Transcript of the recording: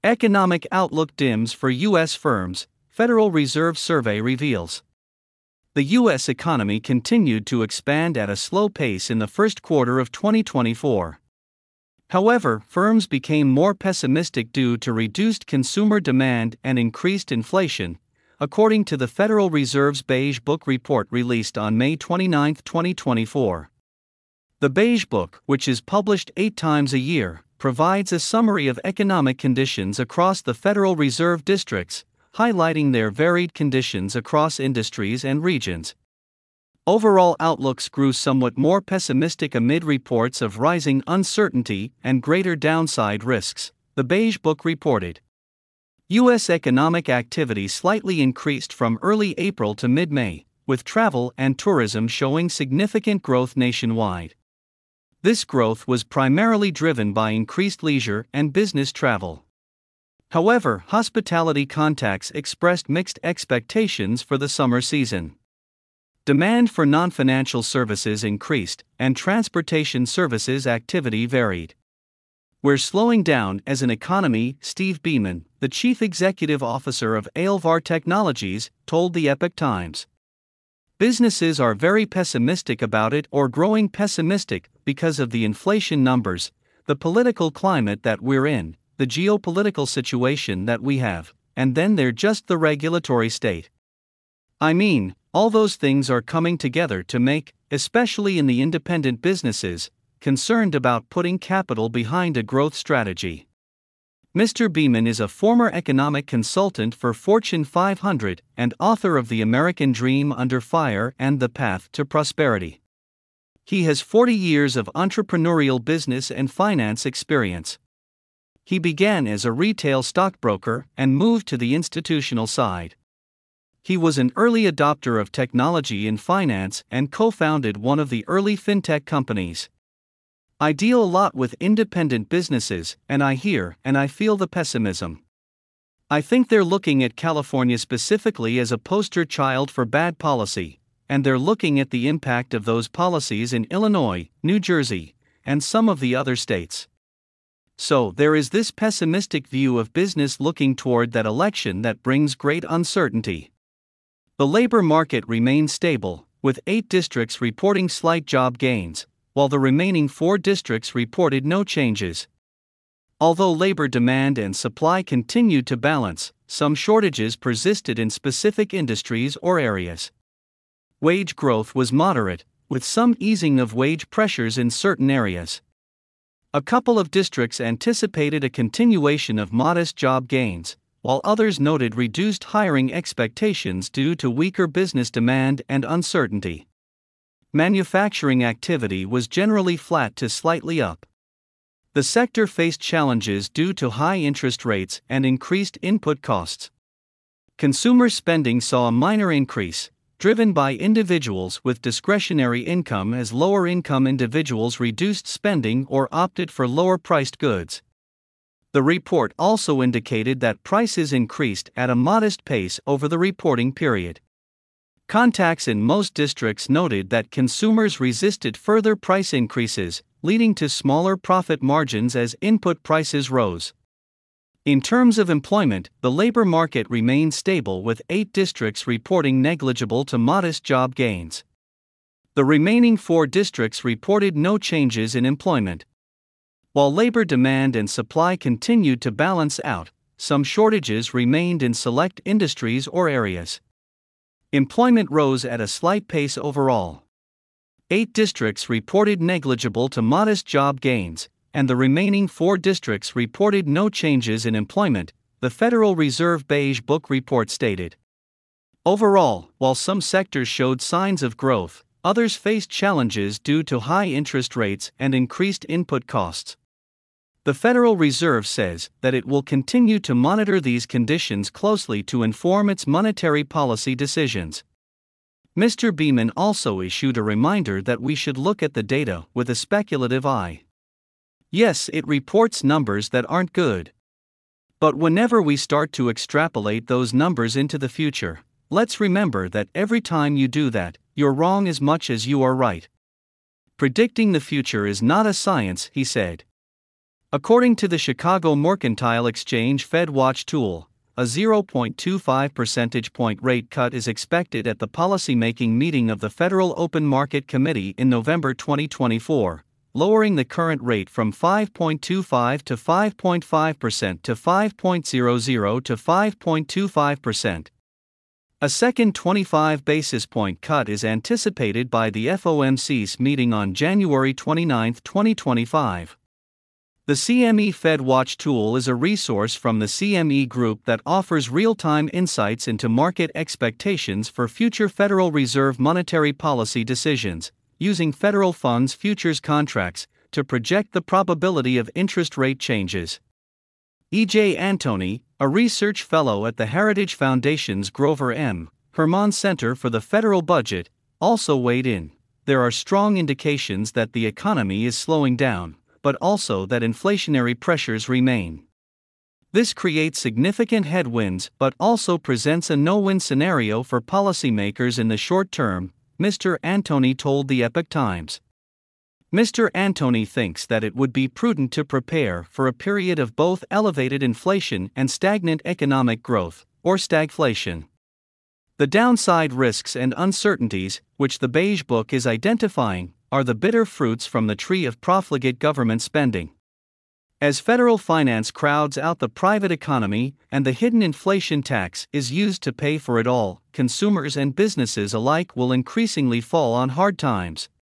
Economic outlook dims for U.S. firms, Federal Reserve survey reveals. The U.S. economy continued to expand at a slow pace in the first quarter of 2024. However, firms became more pessimistic due to reduced consumer demand and increased inflation, according to the Federal Reserve's Beige Book report released on May 29, 2024. The Beige Book, which is published 8 times a year, provides a summary of economic conditions across the Federal Reserve districts, highlighting their varied conditions across industries and regions. Overall outlooks grew somewhat more pessimistic amid reports of rising uncertainty and greater downside risks, the Beige Book reported. U.S. economic activity slightly increased from early April to mid-May, with travel and tourism showing significant growth nationwide. This growth was primarily driven by increased leisure and business travel. However, hospitality contacts expressed mixed expectations for the summer season. Demand for non-financial services increased, and transportation services activity varied. "We're slowing down as an economy," Steve Beeman, the chief executive officer of Alvar Technologies, told the Epoch Times. "Businesses are very pessimistic about it or growing pessimistic because of the inflation numbers, the political climate that we're in, the geopolitical situation that we have, and then there's just the regulatory state. I mean, all those things are coming together to make, especially in the independent businesses, concerned about putting capital behind a growth strategy." Mr. Beeman is a former economic consultant for Fortune 500 and author of The American Dream Under Fire and The Path to Prosperity. He has 40 years of entrepreneurial business and finance experience. He began as a retail stockbroker and moved to the institutional side. He was an early adopter of technology in finance and co-founded one of the early fintech companies. "I deal a lot with independent businesses, and I hear and I feel the pessimism. I think they're looking at California specifically as a poster child for bad policy, and they're looking at the impact of those policies in Illinois, New Jersey, and some of the other states. So there is this pessimistic view of business looking toward that election that brings great uncertainty." The labor market remained stable, with 8 districts reporting slight job gains, while the remaining 4 districts reported no changes. Although labor demand and supply continued to balance, some shortages persisted in specific industries or areas. Wage growth was moderate, with some easing of wage pressures in certain areas. A couple of districts anticipated a continuation of modest job gains, while others noted reduced hiring expectations due to weaker business demand and uncertainty. Manufacturing activity was generally flat to slightly up. The sector faced challenges due to high interest rates and increased input costs. Consumer spending saw a minor increase, driven by individuals with discretionary income as lower-income individuals reduced spending or opted for lower-priced goods. The report also indicated that prices increased at a modest pace over the reporting period. Contacts in most districts noted that consumers resisted further price increases, leading to smaller profit margins as input prices rose. In terms of employment, the labor market remained stable with 8 districts reporting negligible to modest job gains. The remaining 4 districts reported no changes in employment. While labor demand and supply continued to balance out, some shortages remained in select industries or areas. Employment rose at a slight pace overall. 8 districts reported negligible to modest job gains, and the remaining 4 districts reported no changes in employment, the Federal Reserve Beige Book report stated. Overall, while some sectors showed signs of growth, others faced challenges due to high interest rates and increased input costs. The Federal Reserve says that it will continue to monitor these conditions closely to inform its monetary policy decisions. Mr. Beeman also issued a reminder that we should look at the data with a speculative eye. Yes, it reports numbers that aren't good. But whenever we start to extrapolate those numbers into the future, let's remember that every time you do that, you're wrong as much as you are right. Predicting the future is not a science, he said. According to the Chicago Mercantile Exchange FedWatch tool, a 0.25 percentage point rate cut is expected at the policymaking meeting of the Federal Open Market Committee in November 2024, lowering the current rate from 5.25 to 5.5% to 5.00 to 5.25%. A second 25 basis point cut is anticipated by the FOMC's meeting on January 29, 2025. The CME FedWatch tool is a resource from the CME Group that offers real-time insights into market expectations for future Federal Reserve monetary policy decisions, using federal funds futures contracts to project the probability of interest rate changes. E.J. Antoni, a research fellow at the Heritage Foundation's Grover M. Hermann Center for the Federal Budget, also weighed in. There are strong indications that the economy is slowing down, but also that inflationary pressures remain. This creates significant headwinds but also presents a no-win scenario for policymakers in the short term, Mr. Antoni told the Epoch Times. Mr. Antoni thinks that it would be prudent to prepare for a period of both elevated inflation and stagnant economic growth, or stagflation. The downside risks and uncertainties, which the Beige Book is identifying, are the bitter fruits from the tree of profligate government spending. As federal finance crowds out the private economy and the hidden inflation tax is used to pay for it all, consumers and businesses alike will increasingly fall on hard times.